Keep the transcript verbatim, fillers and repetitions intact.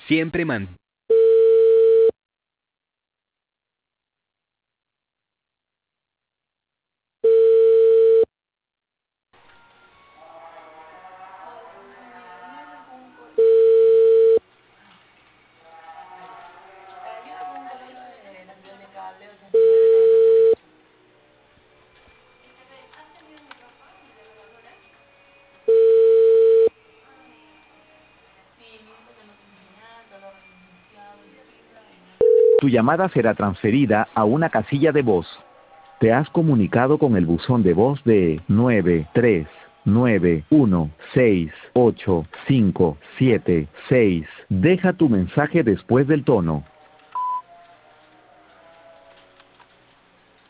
Siempre man. Tu llamada será transferida a una casilla de voz. Te has comunicado con el buzón de voz de nueve tres nueve uno seis ocho cinco siete seis. Deja tu mensaje después del tono.